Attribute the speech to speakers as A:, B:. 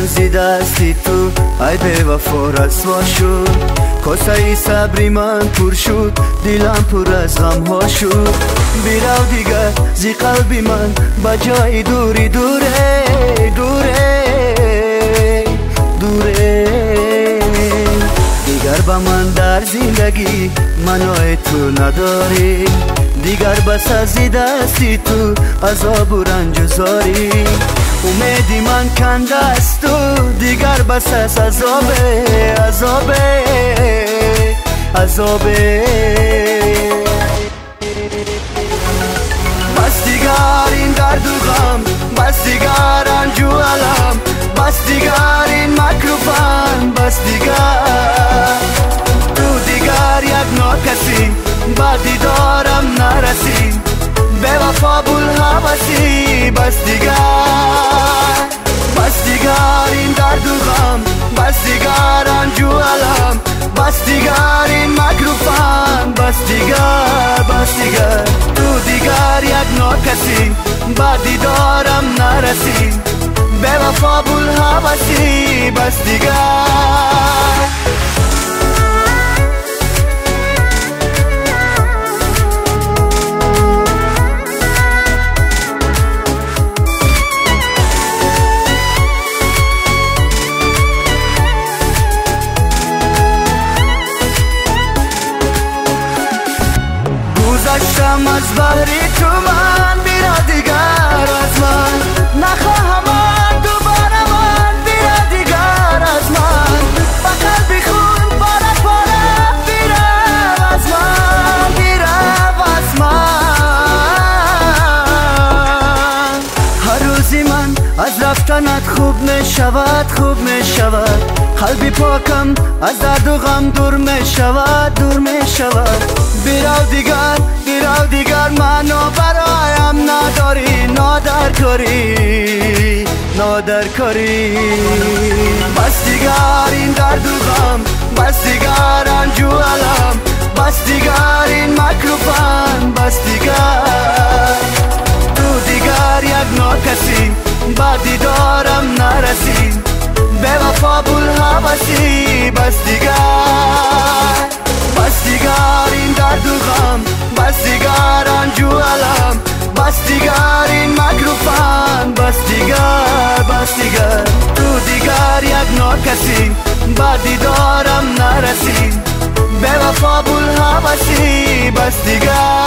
A: زی دستی تو ای به وفا رسوا شد کاسه صبری من پر شد دلم پر از غم ها شد بیرو دیگر زی قلبی من با جای دوری دوره دوره دوره دیگر با من در زندگی منو تو نداری دیگر بس از دستی تو عذاب و رنج و زاری امیدی من کنده است تو دیگر بس از عذابه عذابه عذابه بس دیگر این درد و غم بس دیگر رنج و علم بس دیگر این مکر و فن بس دیگر تو دیگر یک ناکسی با دیدارم نرسی به وفا بوالهوسی بس دیگر این درد و غم بس دیگر رنج و علم بس دیگر این مکر و فن بس دیگر تو دیگر یک ناکسی با دیدارم نرسی به وفا بوالهوسی بس دیگر گذشتم از بحری تو من بیرا دیگر از من نخواهم دوباره من بیرا دیگر از من با قلبی خون پاره پاره بیرم از من بیرم از من هر روزی من از رفتنت خوب می شود خوب می شود قلبی پاکم از درد و غم دور می شود دور می شود بیرو دیگر منو برایم نداری نادر کاری نادر کاری بس دیگر این درد و غم بس دیگر رنج و علم بس دیگر این مکر و فن بس دیگر تو دیگر یک ناکسی با دیدارم نرسی به وفا بوالهوسی بس دیگر این درد و غم بس دیگر رنج و علم بس دیگر این مکر و فن بس دیگر تو دیگر یک ناکسی با دیدارم نرسی به وفا بوالهوسی بس دیگر